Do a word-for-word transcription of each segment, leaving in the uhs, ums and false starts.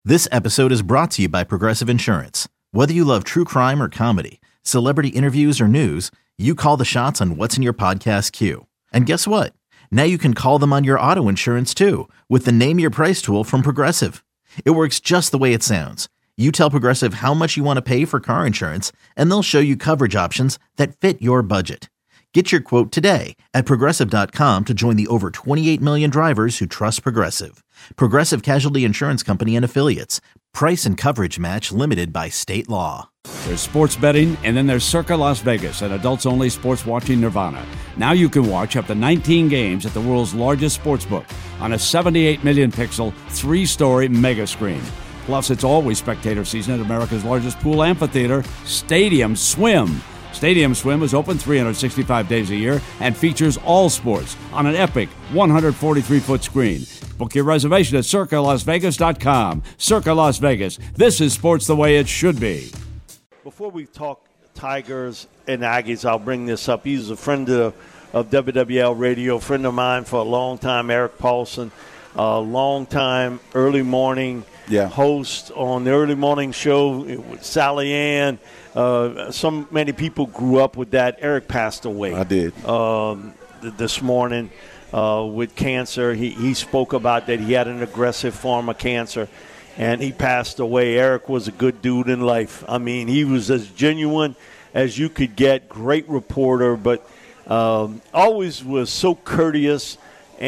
This episode is brought to you by Progressive Insurance. Whether you love true crime or comedy, celebrity interviews or news, you call the shots on what's in your podcast queue. And guess what? Now you can call them on your auto insurance too with the Name Your Price tool from Progressive. It works just the way it sounds. You tell Progressive how much you want to pay for car insurance, and they'll show you coverage options that fit your budget. Get your quote today at Progressive dot com to join the over twenty-eight million drivers who trust Progressive. Progressive Casualty Insurance Company and Affiliates. Price and coverage match limited by state law. There's sports betting, and then there's Circa Las Vegas, an adults-only sports watching nirvana. Now you can watch up to nineteen games at the world's largest sportsbook on a seventy-eight million pixel, three-story mega screen. Plus, it's always spectator season at America's largest pool amphitheater, Stadium Swim. Stadium Swim is open three hundred sixty-five days a year and features all sports on an epic one hundred forty-three foot screen. Book your reservation at Circa Las Vegas dot com. Circa Las Vegas. This is sports the way it should be. Before we talk Tigers and Aggies, I'll bring this up. He's a friend of, of W W L Radio, a friend of mine for a long time, Eric Paulson, a long time early morning yeah. host on the early morning show with Sally Ann. Uh, so many people grew up with that. Eric passed away. I did. Um, th- this morning uh, with cancer. He, he spoke about that he had an aggressive form of cancer, and he passed away. Eric was a good dude in life. I mean, he was as genuine as you could get. Great reporter, but um, always was so courteous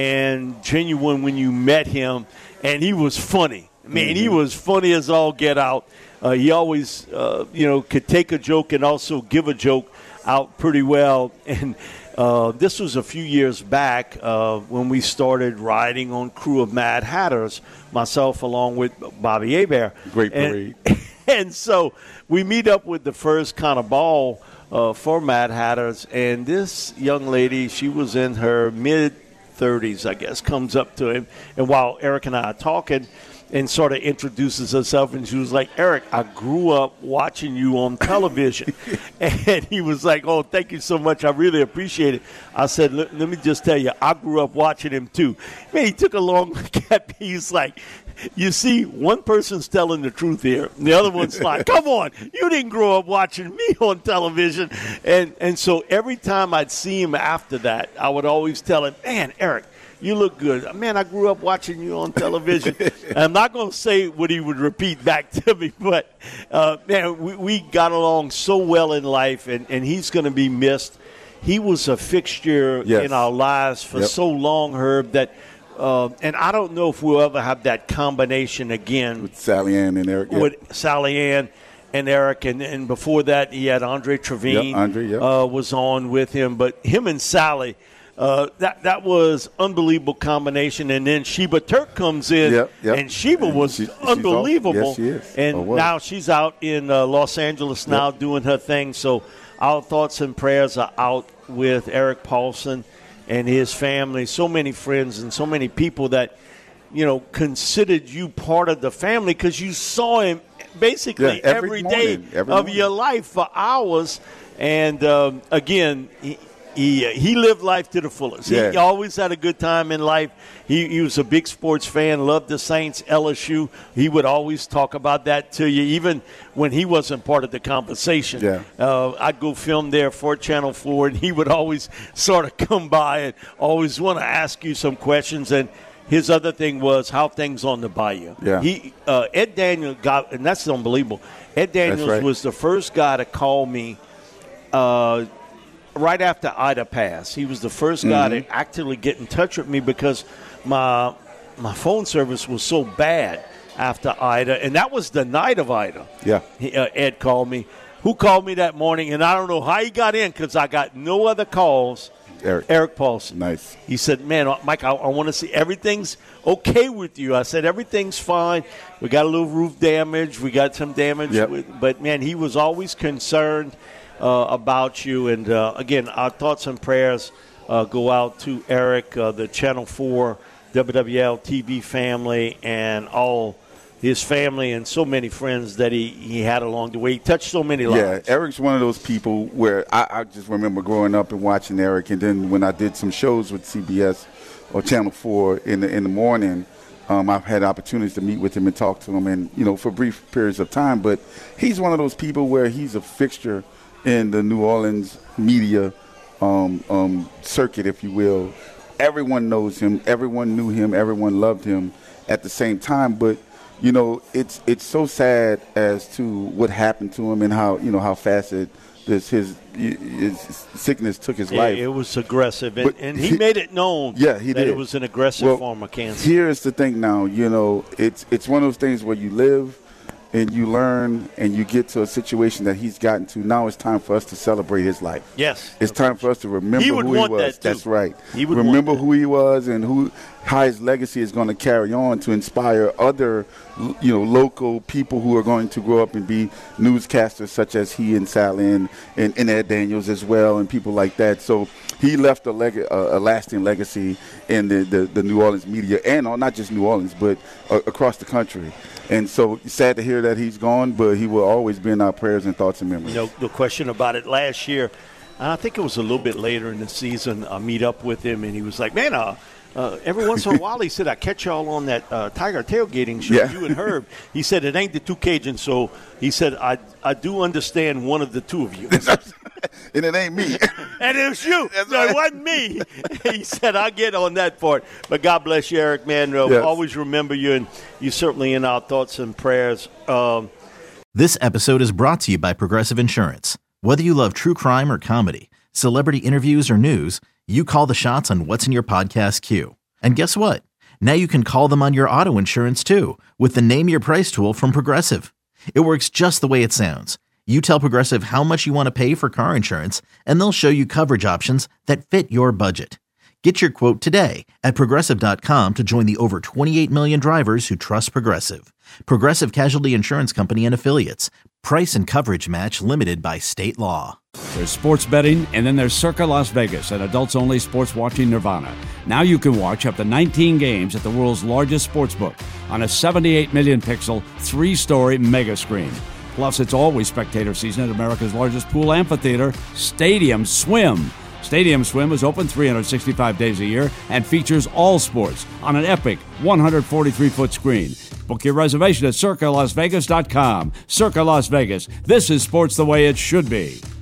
and genuine when you met him. And he was funny. I mean, mm-hmm. he was funny as all get out. Uh, he always, uh, you know, could take a joke and also give a joke out pretty well. And uh, this was a few years back uh, when we started riding on Crew of Mad Hatters, myself along with Bobby Hebert. Great parade. And, and so we meet up with the first kind of ball uh, for Mad Hatters. And this young lady, she was in her mid-thirties, I guess, comes up to him. And while Eric and I are talking, and sort of introduces herself, and she was like, Eric, I grew up watching you on television. And he was like, oh, thank you so much. I really appreciate it. I said, let me just tell you, I grew up watching him too. Man, he took a long look at me. He's like, you see, one person's telling the truth here. The other one's like, come on, you didn't grow up watching me on television. And, and so every time I'd see him after that, I would always tell him, man, Eric, you look good. Man, I grew up watching you on television. I'm not going to say what he would repeat back to me, but, uh, man, we, we got along so well in life, and, and he's going to be missed. He was a fixture yes. in our lives for yep. so long, Herb, that uh, – and I don't know if we'll ever have that combination again. With Sally Ann and Eric. Yep. With Sally Ann and Eric. And, and before that, he had Andre Trevine yep, Andre, yep. uh, was on with him. But him and Sally – Uh, that that was unbelievable combination, and then Sheba Turk comes in, yep, yep. and Sheba and was she, unbelievable. Yes, she is. And oh, now she's out in uh, Los Angeles now yep. doing her thing. So our thoughts and prayers are out with Eric Paulson and his family. So many friends and so many people that, you know, considered you part of the family because you saw him basically yeah, every, every morning, day every of morning. your life for hours. And um, again, he, He uh, he lived life to the fullest. Yeah. He always had a good time in life. He, he was a big sports fan, loved the Saints, L S U. He would always talk about that to you, even when he wasn't part of the conversation. Yeah. Uh, I'd go film there for Channel four, and he would always sort of come by and always want to ask you some questions. And his other thing was how things on the bayou. Yeah. He uh, Ed Daniels got, and that's unbelievable. Ed Daniels right. was the first guy to call me uh, right after Ida passed. He was the first guy mm-hmm. to actually get in touch with me because my my phone service was so bad after Ida, and that was the night of Ida. Yeah, he, uh, Ed called me. Who called me that morning? And I don't know how he got in because I got no other calls. Eric. Eric Paulson. Nice. He said, man, Mike, I, I want to see everything's okay with you. I said, everything's fine. We got a little roof damage. We got some damage. Yep. With, but, man, he was always concerned uh, about you. And, uh, again, our thoughts and prayers uh, go out to Eric, uh, the Channel four W W L T V family, and all his family and so many friends that he, he had along the way. He touched so many lives. Yeah, Eric's one of those people where I, I just remember growing up and watching Eric, and then when I did some shows with C B S or Channel four in the in the morning, Um, I've had opportunities to meet with him and talk to him, and you know, for brief periods of time. But he's one of those people where he's a fixture in the New Orleans media um, um, circuit, if you will. Everyone knows him. Everyone knew him. Everyone loved him at the same time. But you know, it's it's so sad as to what happened to him and how you know how fast it, this his, his sickness took his yeah, life. It was aggressive, and, and he, he made it known. Yeah, he that did. It was an aggressive well, form of cancer. Here's the thing. Now, you know, it's it's one of those things where you live and you learn and you get to a situation that he's gotten to. Now it's time for us to celebrate his life. Yes. It's time for us to remember he would who he want was. That too. That's right. He would remember want who he was and who how his legacy is going to carry on to inspire other, you know, local people who are going to grow up and be newscasters such as he and Sally and, and, and Ed Daniels as well and people like that. So he left a, leg- a, a lasting legacy in the, the, the New Orleans media and not just New Orleans but uh, across the country. And so sad to hear that he's gone, but he will always be in our prayers and thoughts and memories. You know, the question about it last year, I think it was a little bit later in the season, I meet up with him, and he was like, man, uh, uh, every once in a while, he said, I catch y'all on that uh, Tiger tailgating show, yeah. you and Herb. He said, it ain't the two Cajuns, so he said, I I do understand one of the two of you. And it ain't me. And it was you. That's no, right. It wasn't me. He said, I'll get on that part. But God bless you, Eric, man. Uh, yes. Always remember you, and you're certainly in our thoughts and prayers. Um, This episode is brought to you by Progressive Insurance. Whether you love true crime or comedy, celebrity interviews or news, you call the shots on what's in your podcast queue. And guess what? Now you can call them on your auto insurance too with the Name Your Price tool from Progressive. It works just the way it sounds. You tell Progressive how much you want to pay for car insurance, and they'll show you coverage options that fit your budget. Get your quote today at Progressive dot com to join the over twenty-eight million drivers who trust Progressive. Progressive Casualty Insurance Company and Affiliates. Price and coverage match limited by state law. There's sports betting, and then there's Circa Las Vegas, an adults-only sports watching nirvana. Now you can watch up to nineteen games at the world's largest sports book on a seventy-eight million pixel, three-story mega screen. Plus, it's always spectator season at America's largest pool amphitheater, Stadium Swim. Stadium Swim is open three hundred sixty-five days a year and features all sports on an epic one hundred forty-three foot screen. Book your reservation at Circa Las Vegas dot com. Circa Las Vegas. This is sports the way it should be.